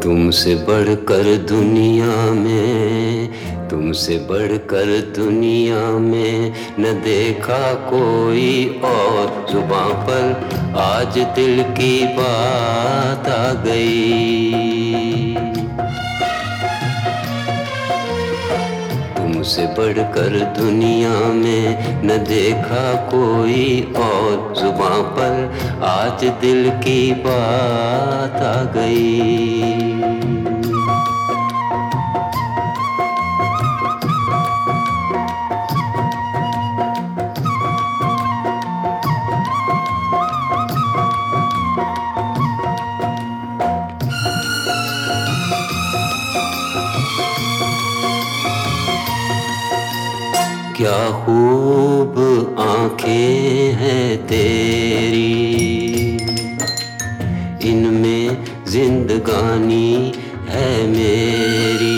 तुमसे बढ़कर दुनिया में, तुमसे बढ़कर दुनिया में न देखा कोई और। जुबां पर आज दिल की बात आ गई। तुमसे बढ़कर दुनिया में न देखा कोई और। जुबां पर आज दिल की बात आ गई। क्या खूब आँखें हैं तेरी, इनमें जिंदगानी है मेरी।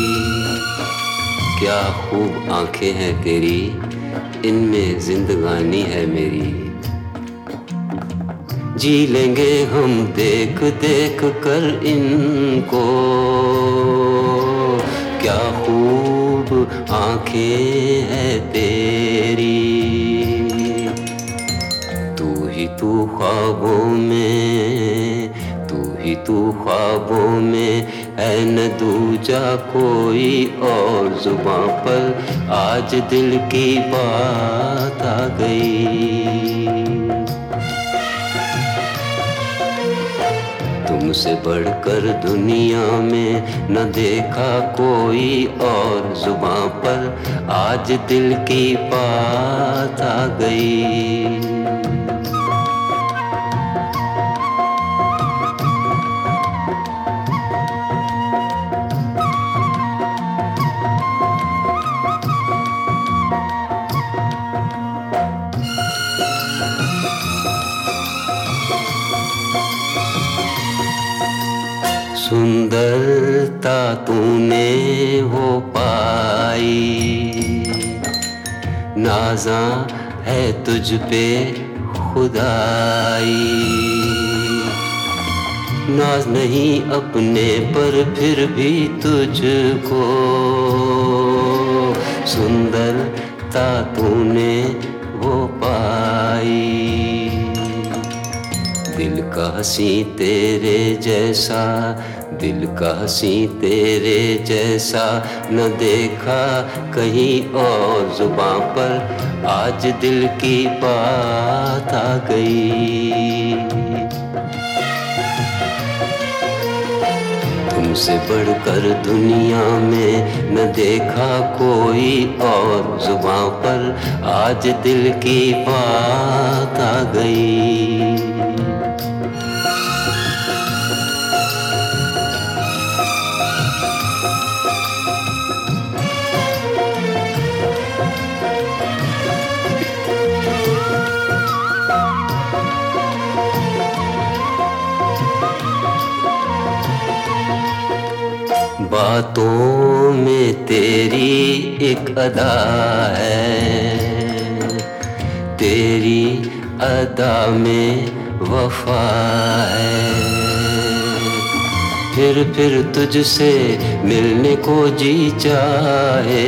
क्या खूब आँखें हैं तेरी, इनमें जिंदगानी है मेरी। जी लेंगे हम देख देख कर इनको। क्या खूब आँखें हैं तेरी, तू ही तू ख्वाबों में, तू ही तू ख्वाबों में है न दूजा कोई और। जुबां पर आज दिल की बात आ गई। तुमसे बढ़कर दुनिया में न देखा कोई और। जुबां पर आज दिल की बात आ गई। सुंदरता तूने वो पाई, नाज़ा है तुझ पे खुदाई। नाज नहीं अपने पर फिर भी तुझको, सुंदरता तूने वो पाई। दिल का हंसी तेरे जैसा, दिल का हंसी तेरे जैसा न देखा कहीं और। जुबां पर आज दिल की बात आ गई। तुमसे बढ़कर दुनिया में न देखा कोई और। जुबां पर आज दिल की बात आ गई। बातों में तेरी एक अदा है, तेरी अदा में वफा है। फिर तुझसे मिलने को जी चाहे।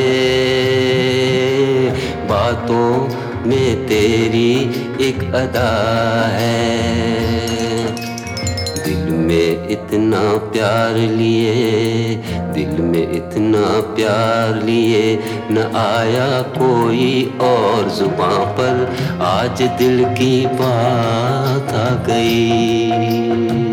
बातों में तेरी एक अदा है, दिल में इतना प्यार लिए, दिल में इतना प्यार लिए न आया कोई और। जुबां पर आज दिल की बात आ गई।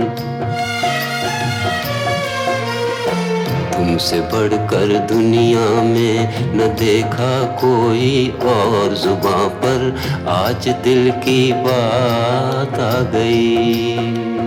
तुमसे बढ़कर दुनिया में न देखा कोई और। जुबां पर आज दिल की बात आ गई।